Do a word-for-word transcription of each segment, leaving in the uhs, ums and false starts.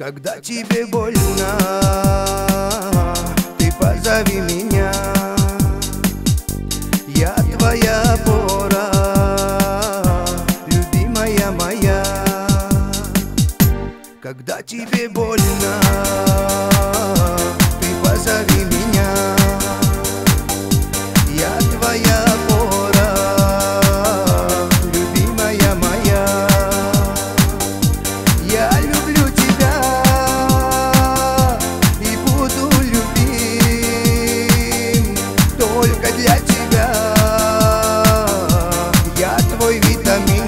Когда тебе больно, ты позови меня. Я твоя опора, любимая моя. Когда тебе больно, ты позови меня. Я твоя опора, любимая моя. Я люблю тебя и буду любим только для тебя. Я твой витамин,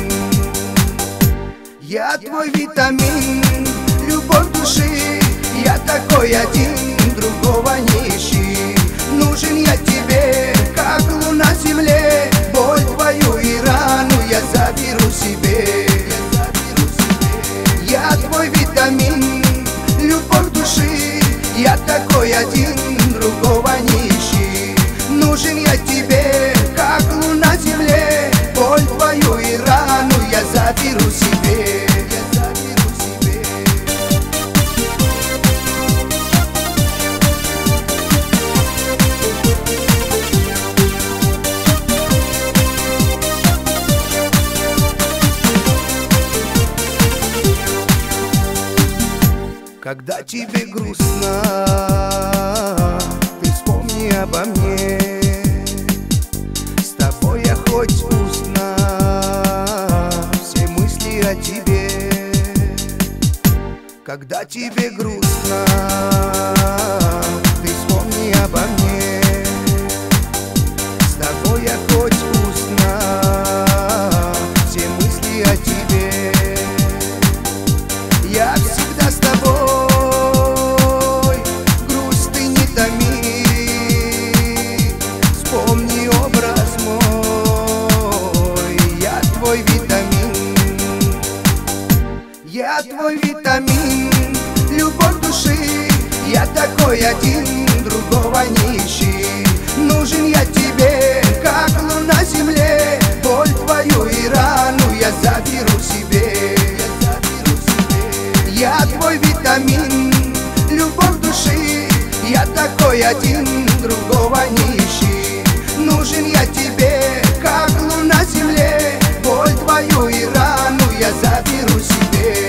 я твой витамин, любовь души. Я такой один, другого не ищи. Нужен я тебе, как луна земле. Боль твою и рану я заберу себе. Я твой витамин, любовь души. Я такой один, другого не ищи. Нужен я тебе, как луна земле. Боль твою и рану я заберу себе. Когда тебе грустно, ты вспомни обо мне. С тобой я хоть устно, все мысли о тебе. Когда тебе грустно, ты вспомни обо мне. С тобой я хоть устно, все мысли о тебе. Я всегда с тобой, грусть ты не томи. Вспомни образ мой, я твой витамин. Я твой витамин, любовь души. Я такой один, другого не ищи. Нужен я тебе, как луна земле. Боль твою и рану я заберу себе. Я твой витамин, любовь души. Я такой один, другого не ищи. Нужен я тебе, как луна земле. Боль твою и рану я заберу себе.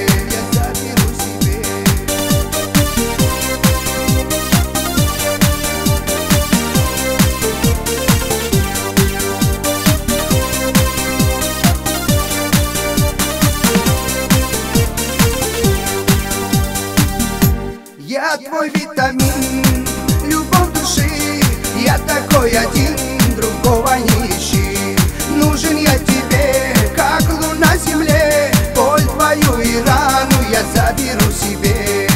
Я твой витамин, любовь души. Я такой один, другого не ищи. Нужен я тебе, как луна земле. Боль твою и рану я заберу себе.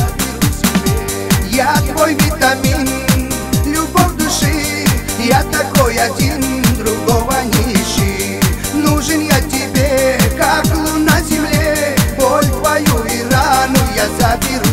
Я твой витамин, любовь души. Я такой один, другого не ищи. Нужен я тебе, как луна земле. Боль твою и рану я заберу.